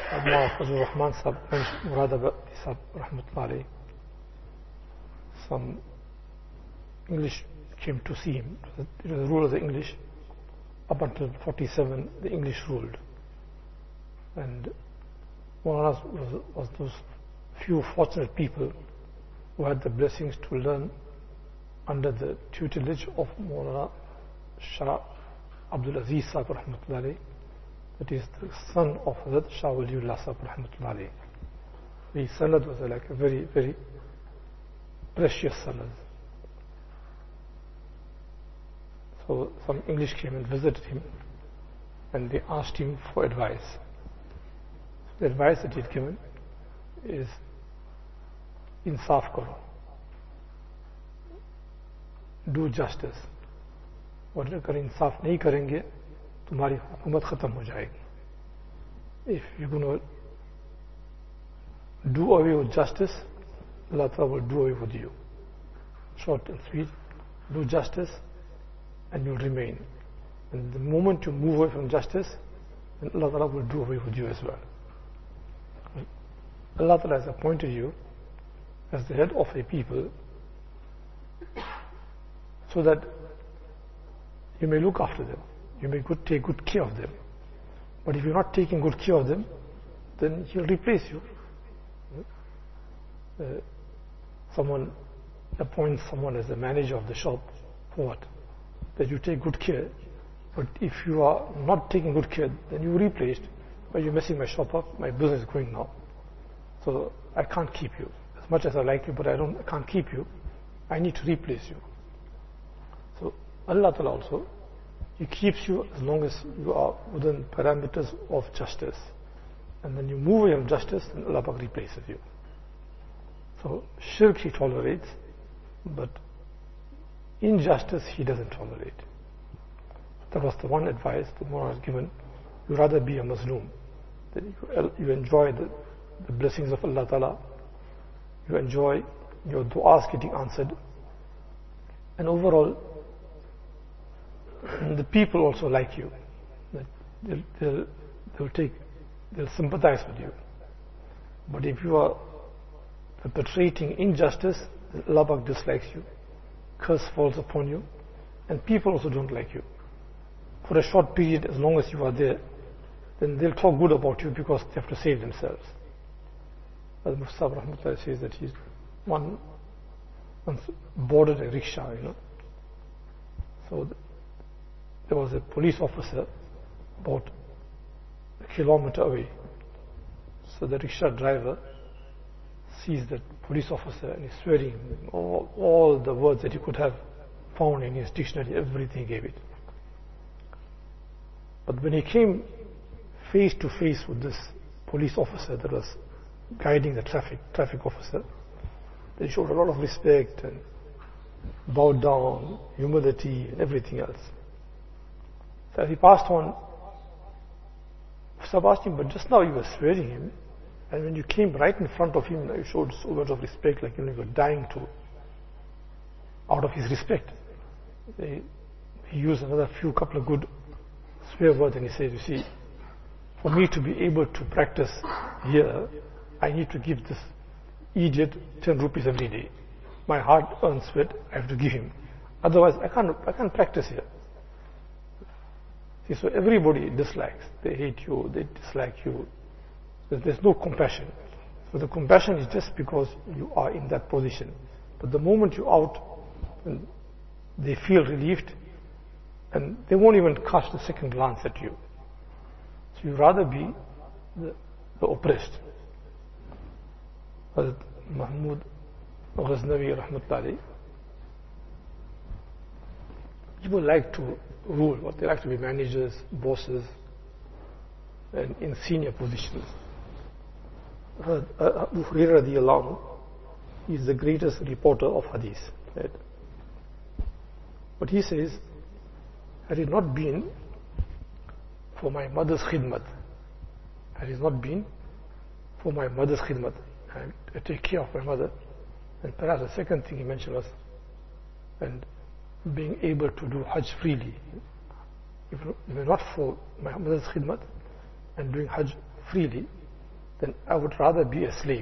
Maulana Fazlur Rahman Sahab mentioned Muradabad Sahab Rahmatullah alayhi. Some English came to see him. It was the rule of the English. Up until 47, the English ruled. And Maulana was those few fortunate people who had the blessings to learn under the tutelage of Maulana Shah Abdul Aziz Sahib Rahmatullah alayhi. That is the son of Hazrat Shah Waliullah Sahib Rahmatullah alayhi. His sanad was like a very, very precious sanad. So some English came and visited him and they asked him for advice. The advice that he had given is insaf karo. Do justice. और अगर इंसाफ नहीं करेंगे तुम्हारी हुकूमत खत्म हो जाएगी. If you're going to do away with justice, Allah Ta'ala will do away with you. Short and sweet. Do justice and you'll remain. And the moment you move away from justice, then Allah Ta'ala will do away with you as well. Allah Ta'ala has appointed you as the head of a people so that you may look after them. You may take good care of them. But if you're not taking good care of them, then he'll replace you. Someone appoints someone as the manager of the shop. For what? That you take good care. But if you are not taking good care, then you're replaced. Well, you're messing my shop up, my business is going now. So I can't keep you. As much as I like you, but I can't keep you. I need to replace you. So Allah Ta'ala also, He keeps you as long as you are within parameters of justice. And when you move away from justice, then Allah Ta'ala replaces you. So shirk He tolerates, but injustice He doesn't tolerate. That was the one advice the Mullah has given. You rather be a Mazloom. That you enjoy the blessings of Allah Ta'ala. You enjoy your du'as getting answered. And overall, the people also like you. They'll sympathize with you. But if you are perpetrating injustice, Allah Pak dislikes you. Curse falls upon you. And people also don't like you. For a short period, as long as you are there, then they'll talk good about you because they have to save themselves. As Mufti Rahmatullah says that he's once boarded a rickshaw, So there was a police officer about a kilometer away. So the rickshaw driver sees that police officer and he's swearing all the words that he could have found in his dictionary, everything he gave it. But when he came face to face with this police officer that was guiding the traffic officer, they showed a lot of respect and bowed down, humility and everything else. So as he passed on, Sahib asked him, but just now you were swearing him, and when you came right in front of him, you showed so much of respect, like you were dying to, out of his respect. He used another couple of good swear words, and he said, you see, for me to be able to practice here, I need to give this idiot 10 rupees every day. My hard-earned sweat, I have to give him. Otherwise, I can't practice here. See, so everybody dislikes. They hate you, they dislike you. There's no compassion. So the compassion is just because you are in that position. But the moment you're out, they feel relieved, and they won't even cast a second glance at you. So you rather be the oppressed. Hazrat Mahmud Ghaznavi Rahmatullah alayhi, people like to rule, but they like to be managers, bosses, and in senior positions. Abu Hurairah radiyallahu anhu is the greatest reporter of hadith. Right? But he says, had it not been for my mother's khidmat, had it not been for my mother's khidmat, I take care of my mother. And perhaps the second thing he mentioned was, and being able to do Hajj freely. If it were not for my mother's khidmat and doing Hajj freely, then I would rather be a slave.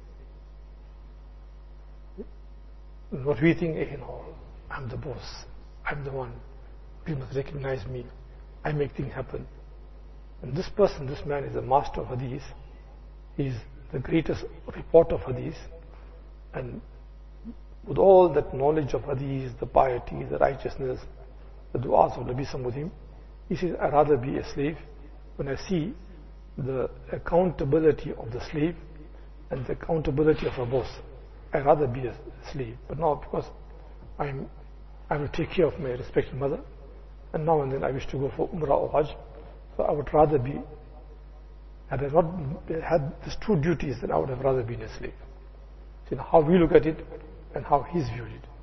What we think, I'm the boss, I'm the one, people must recognize me, I make things happen. And this person, this man is a master of hadith, he is the greatest reporter of hadith, and with all that knowledge of hadith, the piety, the righteousness, the du'as of Nabi Sallallahu with him, he says, I'd rather be a slave when I see the accountability of the slave and the accountability of a boss. I'd rather be a slave. But now, because I will take care of my respected mother, and now and then I wish to go for Umrah or Hajj, so I would rather be, had I not had these two duties, then I would have rather been a slave. See how we look at it and how he's viewed it.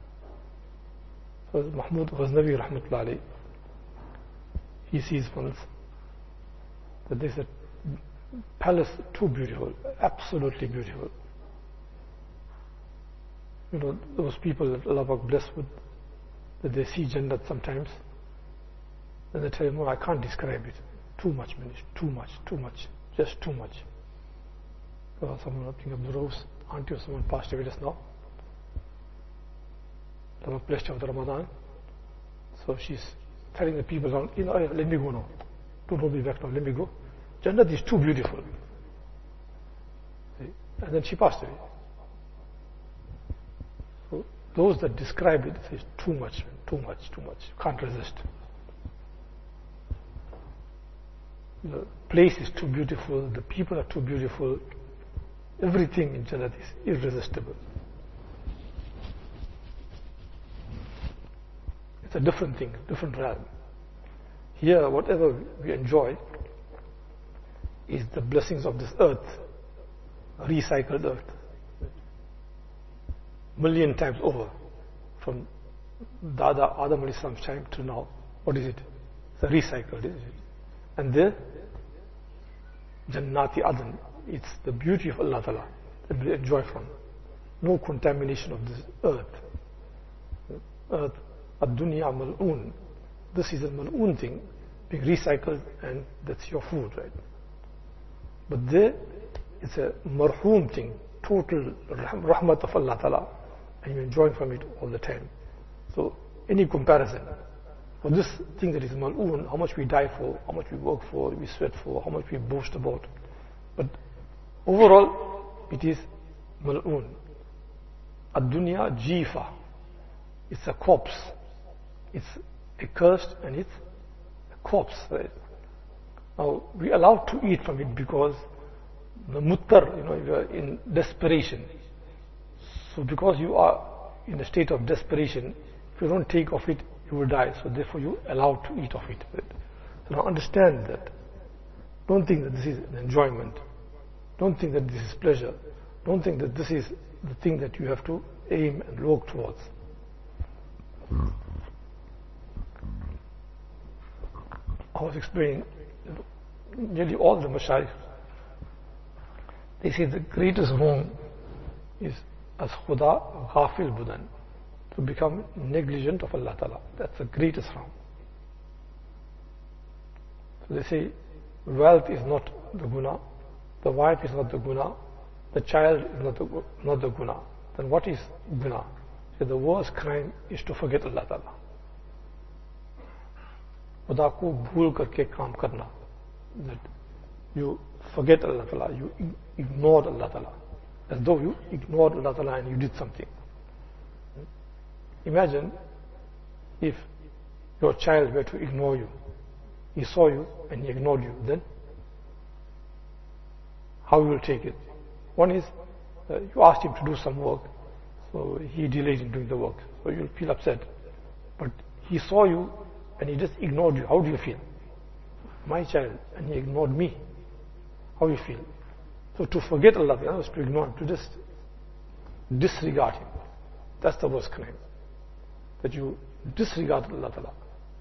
So Mahmud Ghaznavi Rahmatullah alayhi, he sees once that there's a palace too beautiful, absolutely beautiful. Those people that Allah blessed with, that they see Jannat sometimes, and they tell you, no, I can't describe it. Too much, too much, just too much. Someone, I think Abdul Rose, auntie or someone passed away just now. Allah blessed her with Ramadan. So she's telling the people around, let me go now. Don't hold me back now, let me go. Jannat is too beautiful. See? And then she passed away. So those that describe it say too much, can't resist. The place is too beautiful, the people are too beautiful, everything in Jannat is irresistible. It's a different thing, different realm. Here, whatever we enjoy is the blessings of this earth, recycled earth. Million times over, from Dada Adam alayhi salam's time to now. What is it? It's a recycled, isn't it? And there, Jannati Adan, it's the beauty of Allah Ta'ala that we enjoy from. No contamination of this earth. Earth, ad-dunya mal'oon. This is a mal'oon thing, being recycled, and that's your food, right? But there, it's a marhoom thing, total rahmat of Allah Ta'ala, and you enjoy from it all the time. So, any comparison, for this thing that is mal'oon, how much we die for, how much we work for, we sweat for, how much we boast about. But overall, it is mal'oon. Ad-dunya jifa. It's a corpse. It's accursed and it's a corpse. Right? Now, we are allowed to eat from it because the muttar, you are in desperation. So because you are in a state of desperation, if you don't take of it, you will die. So therefore you are allowed to eat of it. Right? So now understand that. Don't think that this is an enjoyment. Don't think that this is pleasure. Don't think that this is the thing that you have to aim and work towards. I was explaining, nearly all the mashayikh, they say the greatest wrong is as khuda ghafil budan, to become negligent of Allah Ta'ala. That's the greatest wrong. So they say wealth is not the guna, the wife is not the guna, the child is not the guna. Then what is guna? So the worst crime is to forget Allah Ta'ala. खुदा को भूल करके काम करना, that you forget Allah Ta'ala, you ignored Allah Ta'ala, as though you ignored Allah Ta'ala and you did something. Imagine if your child were to ignore you. He saw you and he ignored you, then how you will take it? One is, you asked him to do some work, so he delayed in doing the work, so you'll feel upset. But he saw you and he just ignored you. How do you feel? My child, and he ignored me. How do you feel? So to forget Allah was to ignore him, to just disregard him. That's the worst crime. That you disregard Allah Ta'ala.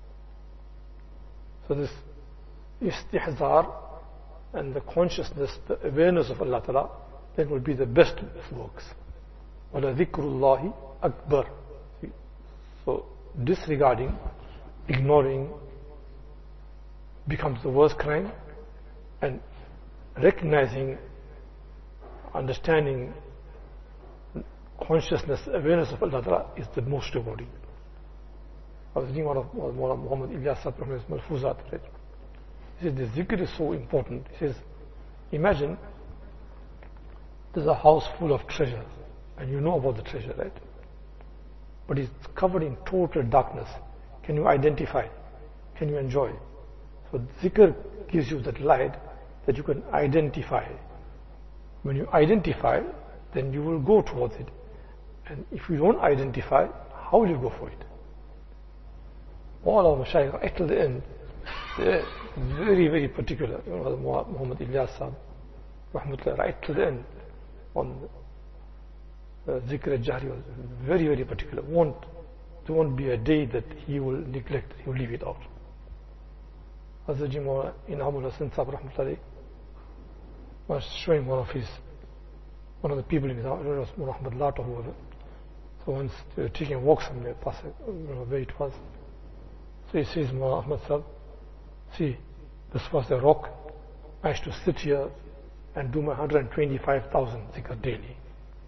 So this istihzar and the consciousness, the awareness of Allah Ta'ala, then will be the best of works. وَلَا ذِكْرُ اللَّهِ أَكْبَرُ. So disregarding, ignoring becomes the worst crime, and recognizing, understanding, consciousness, awareness of Allah Ta'ala is the most rewarding. I was reading one of Muhammad Ilyas Sahib from his Malfuzat, right? He says the zikr is so important. He says, imagine there's a house full of treasure and you know about the treasure, right? But it's covered in total darkness. Can you identify? Can you enjoy? So zikr gives you that light that you can identify. When you identify, then you will go towards it. And if you don't identify, how will you go for it? All our mashayikh, right till the end, they're very, very particular. You know, Muhammad Ilyas Sahib, rahmatullah, right till the end, on zikr al-jahri was very, very particular. There won't be a day that he will neglect, he will leave it out. Hazrat Jimawala Inamul Hasan Sahib rahmatullah was showing one of the people in his house, it was Muhammad Lat or whoever. So once they were taking a walk somewhere, past where it was. So he says, Muhammad Sahib, see, this was the rock. I used to sit here and do my 125,000 zikr daily.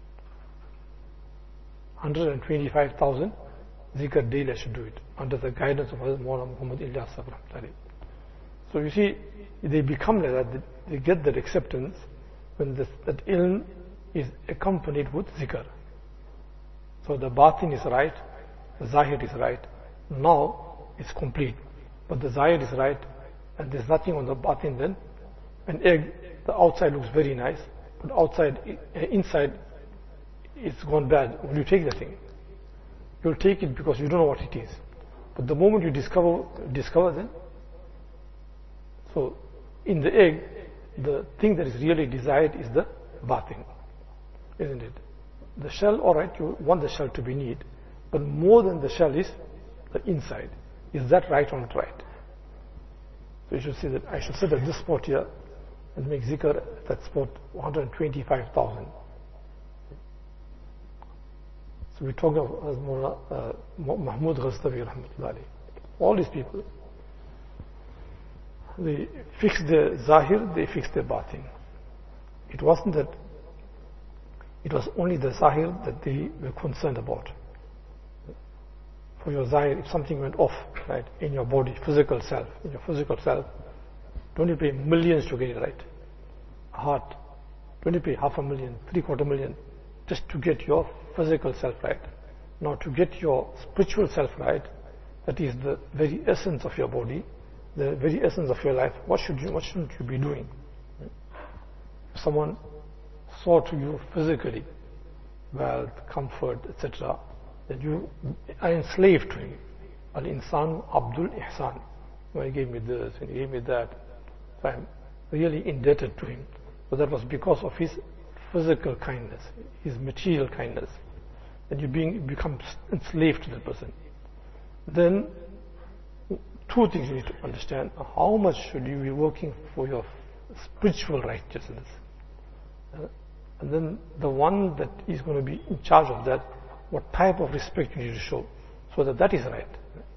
125,000 zikr daily I should do it under the guidance of Muhammad Ilyas Sahib. So you see, they become like that, they get that acceptance when that ilm is accompanied with zikr. So the batin is right, the zahir is right. Now it's complete. But the zahir is right, and there's nothing on the batin then. An egg, the outside looks very nice, but inside it's gone bad. Will you take the thing? You'll take it because you don't know what it is. But the moment you discover then, so in the egg, the thing that is really desired is the batin, isn't it? The shell, alright, you want the shell to be neat, but more than the shell is the inside. Is that right or not right? So you should see that I should sit at this spot here and make zikr at that spot 125,000. So we talk of Mahmud Ghaznavi rahmatullahi. All these people, they fixed their zahir, they fixed their batin. It wasn't that, it was only the zahir that they were concerned about. For your zahir, if something went off, right, in your body, physical self, don't you pay millions to get it right? Heart, don't you pay $500,000, $750,000 just to get your physical self right? Now to get your spiritual self right, that is the very essence of your body, the very essence of your life, what shouldn't you be doing? If someone saw to you physically, wealth, comfort, etc., that you are enslaved to him. Al-insan Abdul Ihsan. When he gave me this, when he gave me that, so I'm really indebted to him. So that was because of his physical kindness, his material kindness. And you become enslaved to the person. Then, two things you need to understand. How much should you be working for your spiritual righteousness? And then the one that is going to be in charge of that, what type of respect you need to show, so that is right.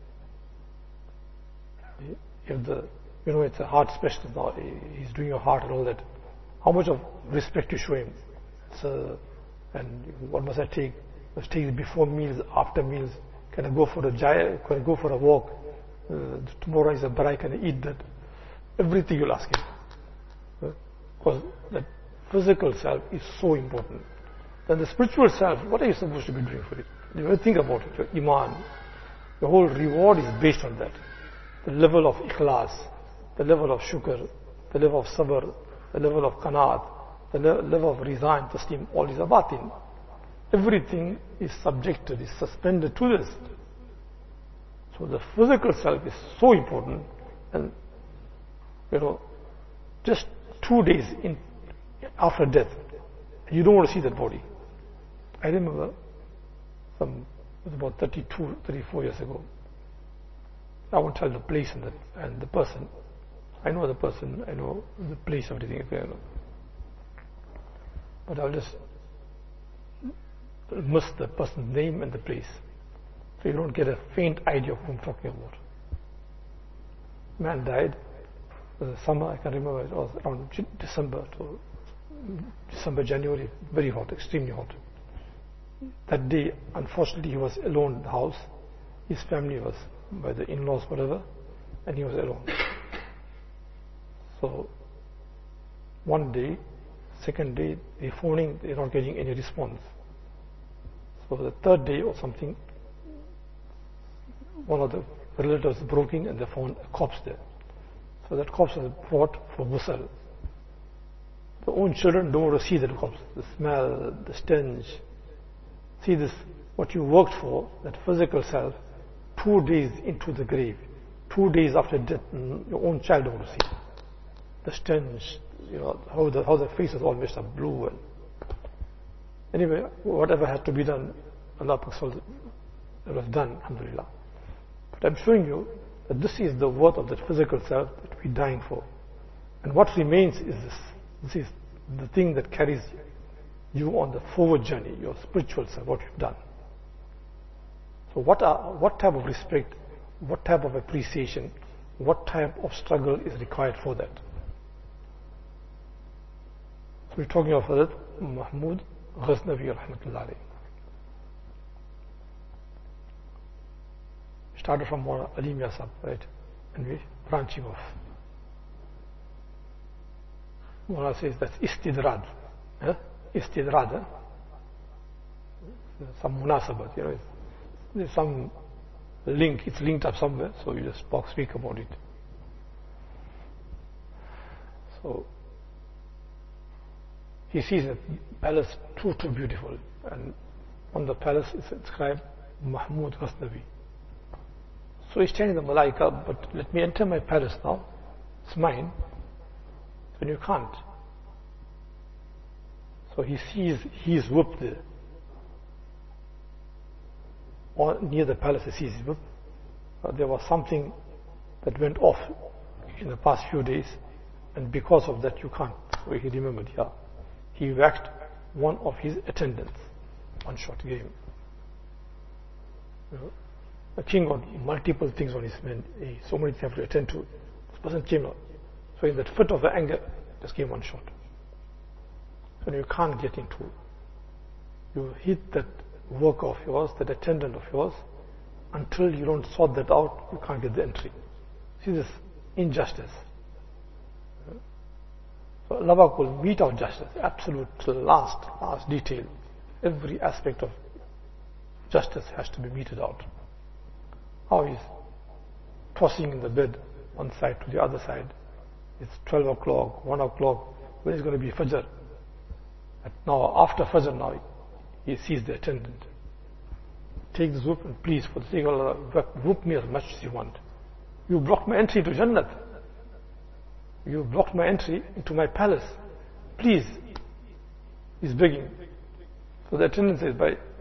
If it's a heart specialist now, he's doing your heart and all that, how much of respect you show him? And what must I take? Must take it before meals, after meals? Can I go for can I go for a walk? Tomorrow is a braai, can I eat that? Everything you'll ask him. Because that physical self is so important. Then the spiritual self, what are you supposed to be doing for it? You think about it, your iman. The whole reward is based on that. The level of ikhlas, the level of shukr, the level of sabr, the level of qanaat, the level of riza and taslim, all is a batin. Everything is subjected, is suspended to this. So the physical self is so important, and just 2 days after death, you don't want to see that body. I remember it was about 32, 34 years ago. I won't tell the place and the person. I know the person, I know the place, everything. But I'll just miss the person's name and the place, so you don't get a faint idea of whom I'm talking about. Man died, was the summer, I can remember it was around December, January, very hot, extremely hot. That day, unfortunately, he was alone in the house. His family was by the in-laws, whatever, and he was alone. So, one day, second day, they're phoning, they're not getting any response. So the third day or something, one of the relatives broke in and they found a corpse there. So that corpse was brought for ghusl. The own children don't want to see that corpse, the smell, the stench. See this, what you worked for, that physical self, 2 days into the grave, 2 days after death, your own child don't want to see. The stench, how the face is all messed up, blue. And anyway, whatever had to be done, Allah it was done, alhamdulillah. But I'm showing you that this is the worth of that physical self that we're dying for. And what remains is this. This is the thing that carries you on the forward journey, your spiritual self, what you've done. So what type of respect, what type of appreciation, what type of struggle is required for that? So we're talking of Hazrat Mahmud Ghaznavi rahmatullah alayhi. Started from Ali Mia Sahib, right? And we're branching off. Mullah says that's istidrad. Istidrad. Some munasabat, there's some link, it's linked up somewhere, so you just speak about it. So he sees a palace too beautiful, and on the palace is inscribed Mahmud Ghaznavi. So he's telling the Malaika, but let me enter my palace now, it's mine. Then you can't. So he sees his whip there. Or near the palace he sees his whip. There was something that went off in the past few days, and because of that you can't. So he remembered, he whacked one of his attendants. One shot gave him. A king got multiple things on his men. So many things to attend to. This person came out. So in that fit of the anger, just gave one shot. So you can't get into. You hit that worker of yours, that attendant of yours, until you don't sort that out, you can't get the entry. See this injustice. So Allah will mete out justice, absolute last detail. Every aspect of justice has to be meted out. How he's tossing in the bed, one side to the other side. It's 12 o'clock, 1 o'clock, when is going to be Fajr? Now, after Fajr now, he sees the attendant. Take this whip and please, for the sake of Allah, whip me as much as you want. You blocked my entry to Jannat. You blocked my entry into my palace. Please. He's begging. So the attendant says,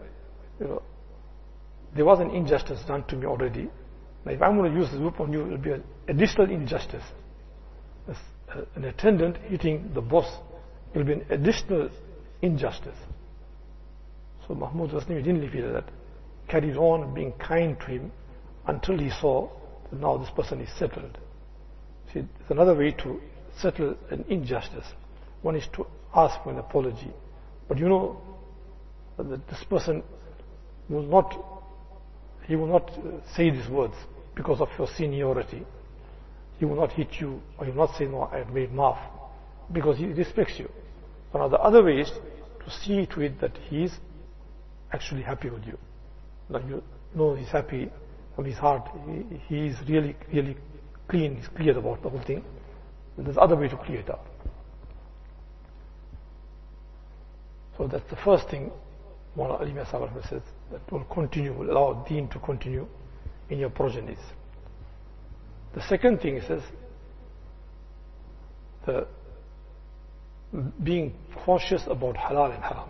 there was an injustice done to me already. Now if I'm going to use this whip on you, it will be an additional injustice. An attendant hitting the boss, it will be an additional injustice. So Mahmud Ghaznavi didn't leave it at that. Carried on being kind to him until he saw that now this person is settled. See, there's another way to settle an injustice. One is to ask for an apology. But that this person will not say these words because of your seniority. He will not hit you, or he will not say, no, I have made maaf, because he respects you. So now the other way is to see to it that he is actually happy with you. That you know he's happy from his heart. He is really clean, he's clear about the whole thing. And there's other way to clear it up. So that's the first thing Mawlana Ali Mia Sahib says, that will continue, will allow deen to continue in your progenies. The second thing, he says, the being cautious about halal and haram.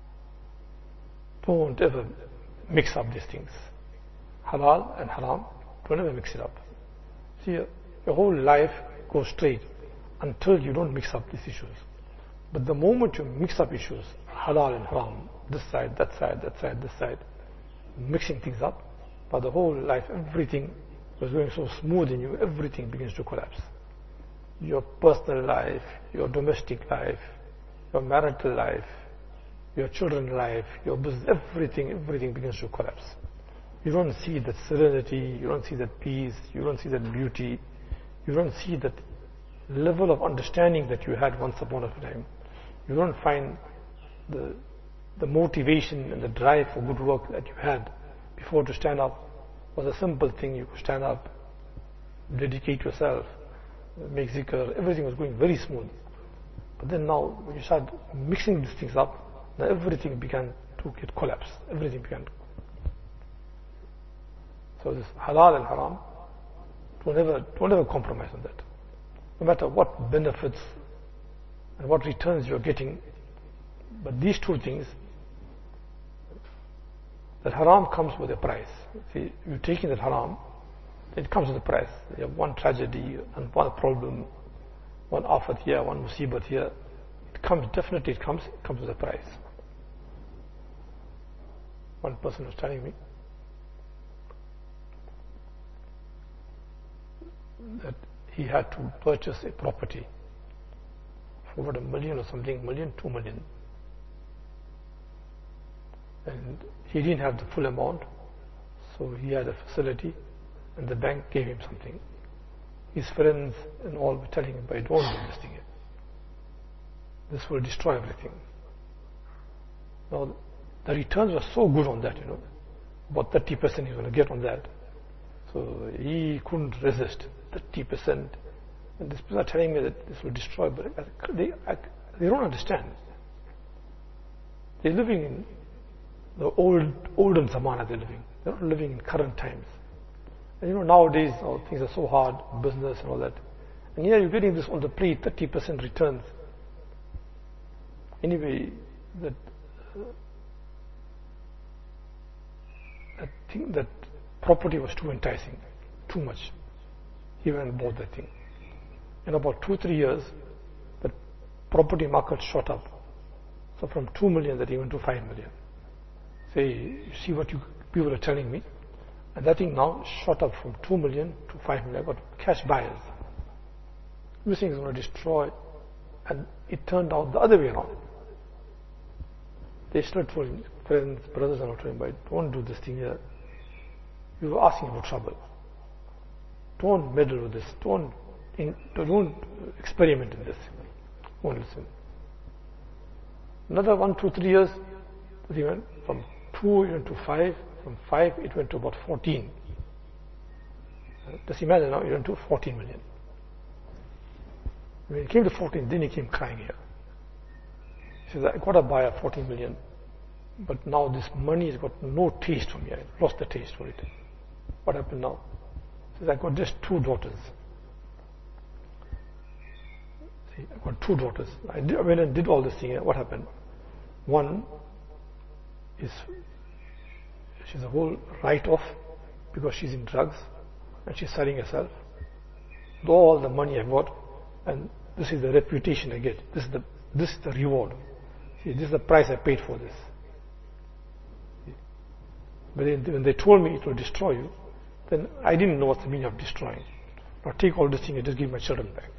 Don't ever mix up these things. Halal and haram, don't ever mix it up. See, your whole life goes straight until you don't mix up these issues. But the moment you mix up issues, halal and haram, this side, that side, that side, this side, mixing things up, but the whole life, everything was going so smooth in you, everything begins to collapse. your personal life, your domestic life, your marital life, your children's life, your business, everything begins to collapse. You don't see that serenity, you don't see that peace, you don't see that beauty, you don't see that level of understanding that you had once upon a time. You don't find the motivation and the drive for good work that you had before to stand up was a simple thing. You could stand up, dedicate yourself, make zikr, everything was going very smooth. But then now, when you start mixing these things up, now everything began to get collapsed. Everything began. So this halal and haram, don't ever compromise on that. No matter what benefits and what returns you're getting, but these two things, that haram comes with a price. See, you're taking that haram, it comes with a price. You have one tragedy and one problem, one afat here, one musibat here. It comes, definitely it comes with a price. One person was telling me that he had to purchase a property for about $1 million or something, $1 million, $2 million. And he didn't have the full amount, so he had a facility and the bank gave him something. His friends and all were telling him, "But don't do this thing. This will destroy everything." Now, the returns were so good on that, about 30% he was going to get on that. So he couldn't resist 30%. And these people are telling me that this will destroy, but they don't understand. They're living in the olden zamana. They're not living in current times. And nowadays things are so hard, business and all that. And here you're getting this on the plate, 30% returns. Anyway, I think that property was too enticing, too much. He went and bought that thing. In about 2-3 years, the property market shot up. So from 2 million that he went to 5 million. Say, you see what people are telling me? And that thing now shot up from 2 million to 5 million. I got cash buyers. This thing is going to destroy. And it turned out the other way around. They started telling friends, brothers and all, telling me, "Don't do this thing here. You are asking for trouble. Don't meddle with this. Don't experiment in this. Won't listen." Another 1, 2, 3 years, he went from 2 it went to 5, from 5 it went to about 14. Just imagine now it went to 14 million. When it came to 14, then he came crying here. He says, "I got a buyer 14 million, but now this money has got no taste for me. I lost the taste for it. What happened now?" He says, "I got just 2 daughters. See, I got 2 daughters. I went and did all this thing. What happened? One is she's a whole write-off because she's in drugs and she's selling herself. All the money I got, and this is the reputation I get. This is the reward. See, this is the price I paid for this." But when they told me it will destroy you, then I didn't know what's the meaning of destroying. Now take all this thing and just give my children back.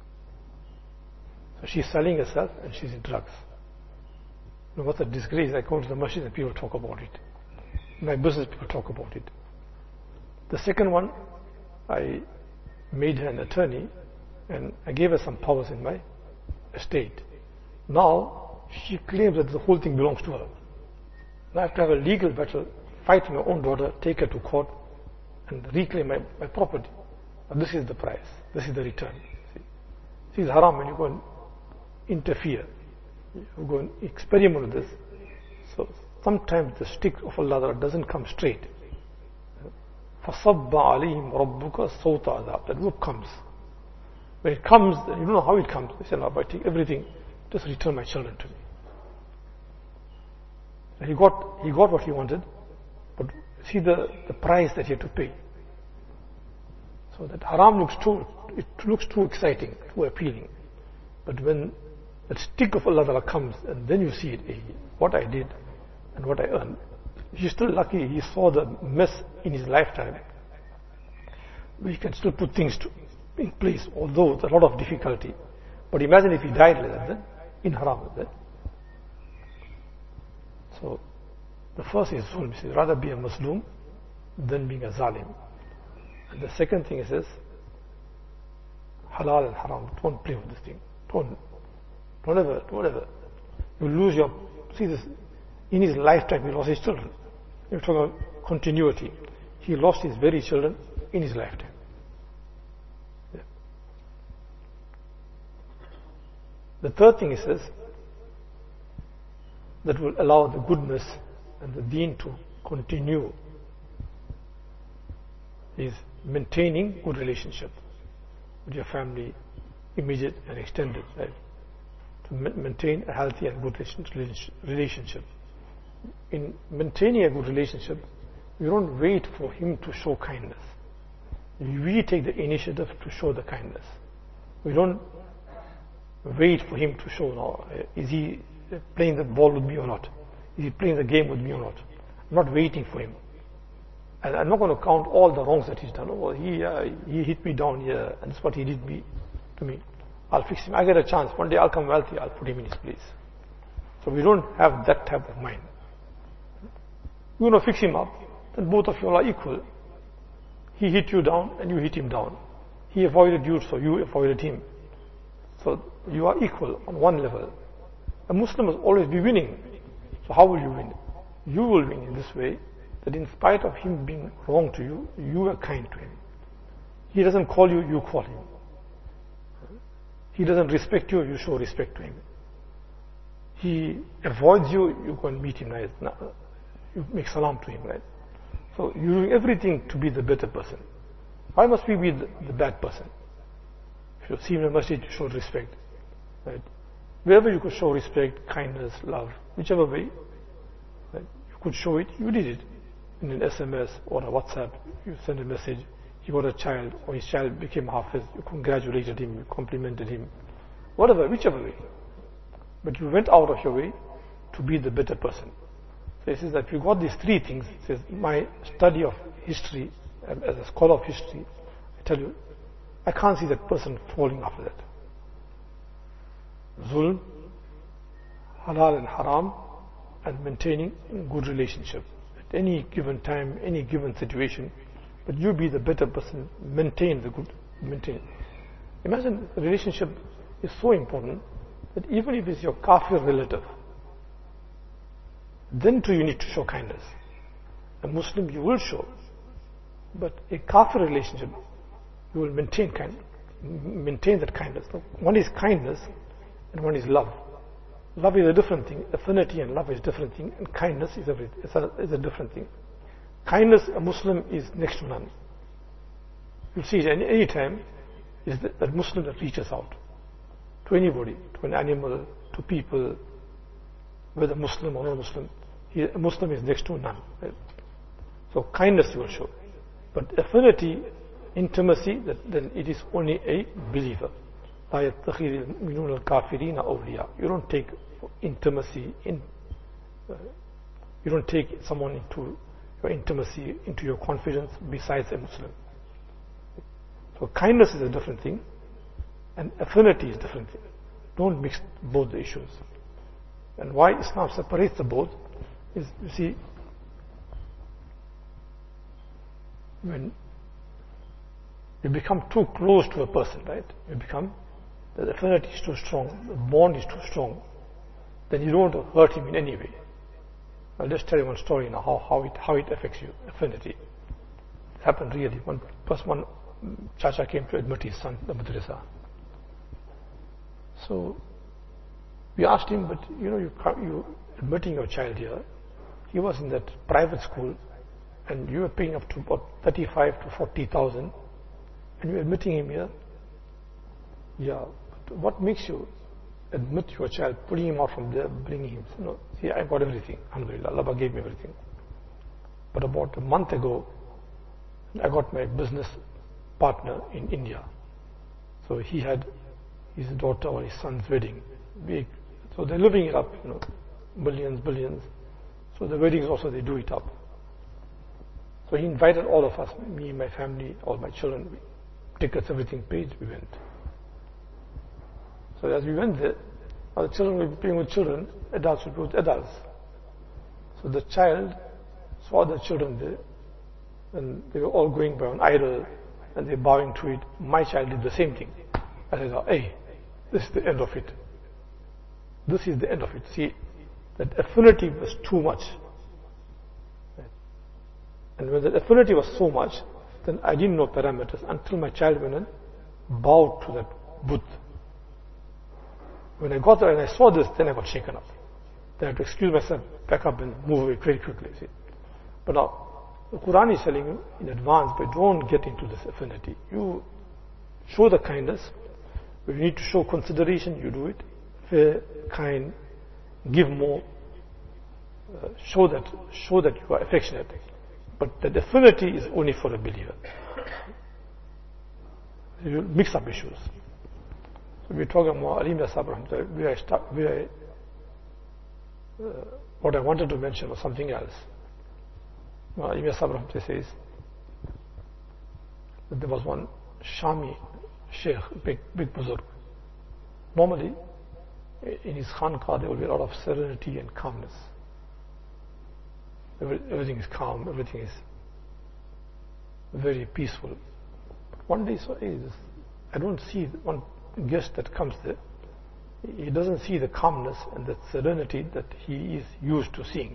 So she's selling herself and she's in drugs. What's a disgrace? I go to the masjid and people talk about it. In my business, people talk about it. The second one, I made her an attorney and I gave her some powers in my estate. Now she claims that the whole thing belongs to her. Now I have to have a legal battle, fight my own daughter, take her to court and reclaim my property. Now this is the price. This is the return. See, it's haram when you go and interfere. You go and experiment with this. So sometimes the stick of Allah doesn't come straight. فَصَبَّ عَلَيْهِمْ رَبُّكَ صَوْتَ عَذَابٍ. That whoop comes. When it comes, you don't know how it comes. They say, "No, I take everything, just return my children to me." He got what he wanted, but see the price that he had to pay. So that haram looks too exciting, too appealing. But when that stick of Allah comes and then you see it, what I did and what I earned. He's still lucky he saw the mess in his lifetime. But he can still put things in place, although with a lot of difficulty. But imagine if he died like that, then in haram with that. So the first is zulm. He says, rather be a Muslim than being a zalim. And the second thing is halal and haram. Don't play with this thing. Don't ever. You lose your, see this, in his lifetime he lost his children. You're talking about continuity. He lost his very children in his lifetime. Yeah. The third thing he says, that will allow the goodness and the deen to continue, is maintaining good relationship with your family, immediate and extended, right? To maintain a healthy and good relationship. In maintaining a good relationship, you don't wait for him to show kindness. We take the initiative to show the kindness. We don't wait for him to show, no, is he playing the ball with me or not? Is he playing the game with me or not? I'm not waiting for him. And I'm not going to count all the wrongs that he's done. Oh, he hit me down here, and that's what he did to me. I'll fix him. I get a chance. One day I'll come wealthy. I'll put him in his place. So we don't have that type of mind. You want to fix him up, then both of you are equal. He hit you down and you hit him down. He avoided you, so you avoided him. So you are equal on one level. A Muslim must always be winning. So how will you win? You will win in this way, that in spite of him being wrong to you, you are kind to him. He doesn't call you, you call him. He doesn't respect you, you show respect to him. He avoids you, you go and meet him, right? You make salam to him, right? So you're doing everything to be the better person. Why must we be the bad person? If you see him in the masjid, you show respect, right? Wherever you could show respect, kindness, love, whichever way, right? You could show it, you did it. In an SMS or a WhatsApp, you send a message, he got a child, or his child became Hafiz, you congratulated him, you complimented him, whatever, whichever way. But you went out of your way to be the better person. So he says that if you got these three things, he says, my study of history, as a scholar of history, I tell you, I can't see that person falling after that. Zulm, halal and haram, and maintaining a good relationship. At any given time, any given situation, but you be the better person, maintain the good, maintain. Imagine the relationship is so important that even if it's your kafir relative, then too you need to show kindness. A Muslim you will show, but a kafir relationship, you will maintain that kindness. One is kindness and one is love. Love is a different thing. Affinity and love is a different thing, and kindness is a different thing. Kindness, a Muslim is next to none. You'll see it any time, is that Muslim that reaches out to anybody, to an animal, to people, whether Muslim or non-Muslim. A Muslim is next to none. Right? So kindness you will show. But affinity, intimacy, then it is only a believer. You don't take intimacy you don't take someone into your intimacy, into your confidence besides a Muslim. So kindness is a different thing and affinity is a different thing. Don't mix both the issues. And why Islam separates the both is, you see, when you become too close to a person, right? The affinity is too strong, the bond is too strong, then you don't want to hurt him in any way. I'll just tell you one story now, how it affects you, affinity. It happened really. One Chacha came to admit his son to the madrasa. So we asked him, but you admitting your child here, he was in that private school and you were paying up to about 35 to 40,000 and you're admitting him here. Yeah, but what makes you admit your child, pulling him out from there, bringing him? See, I got everything. Alhamdulillah, Allah gave me everything. But about a month ago, I got my business partner in India. So he had his daughter or his son's wedding. Big. So they're living it up, billions. So the weddings also, they do it up. So he invited all of us, me, my family, all my children. tickets, everything paid, we went. So as we went there, the children were playing with children, adults were with adults. So the child saw the children there, and they were all going by an idol, and they were bowing to it. My child did the same thing. I said, hey, this is the end of it. This is the end of it. See, that affinity was too much. And when the affinity was so much, then I didn't know parameters until my child went and bowed to that Buddha. When I got there and I saw this, then I got shaken up. Then I had to excuse myself, back up and move away very quickly. See? But now, the Quran is telling you in advance, but don't get into this affinity. You show the kindness. When you need to show consideration, you do it. Fair, kind, give more. Show that you are affectionate. But the affinity is only for a believer. You mix up issues. So we're talking about Ali Mirza Sahib. What I wanted to mention was something else. Ali Mirza Sahib says that there was one Shami Sheikh, big Buzurg. Normally, in his Khanqah there will be a lot of serenity and calmness. Everything is calm, everything is very peaceful. But one day, I don't see one guest that comes there. He doesn't see the calmness and the serenity that he is used to seeing.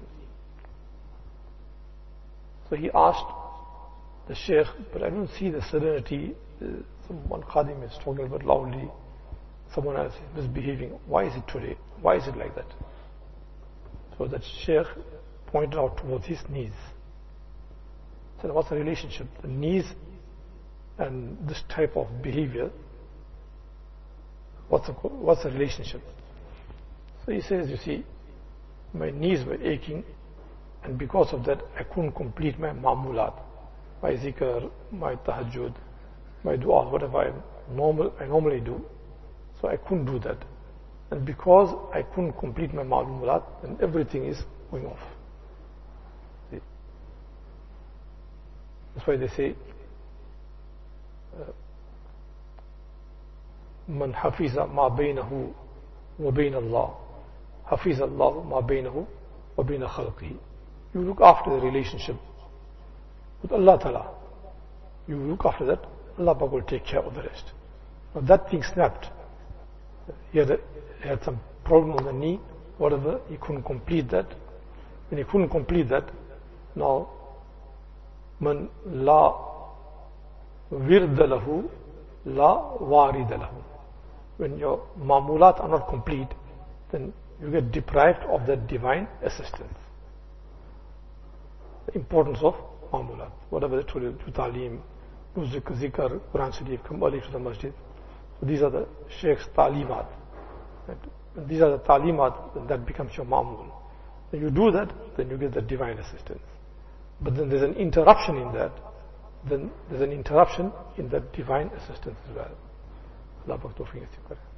So he asked the Sheikh, but I don't see the serenity. One Khadim is talking about loudly, someone else is misbehaving. Why is it today? Why is it like that? So that Sheikh pointed out towards his knees. So what's the relationship? The knees and this type of behavior, what's the relationship? So he says, you see, my knees were aching, and because of that I couldn't complete my ma'mulat, my zikr, my tahajjud, my dua, whatever I normally do. So I couldn't do that. And because I couldn't complete my ma'mulat, then everything is going off. See? That's why they say, Man hafiza ma baynahu wa bayna Allah, hafiza Allah ma baynahu wa bayna khalqihi. You look after the relationship with Allah Ta'ala. You look after that, Allah will take care of the rest. Now that thing snapped. He had some problem on the knee, whatever, he couldn't complete that. When he couldn't complete that, now, man la wirda lahu, la warida lahu. When your ma'mulat are not complete, then you get deprived of that divine assistance. The importance of ma'mulat. Whatever they told you, to ta'aleem, to zikr, Quran Sharif, come early to the masjid. So these are the Sheikh's ta'aleemat. These are the ta'aleemat, that becomes your ma'mul. When you do that, then you get the divine assistance. But then there's an interruption in that. Then there's an interruption in that divine assistance as well. Allah Pak tawfiq nasib kare.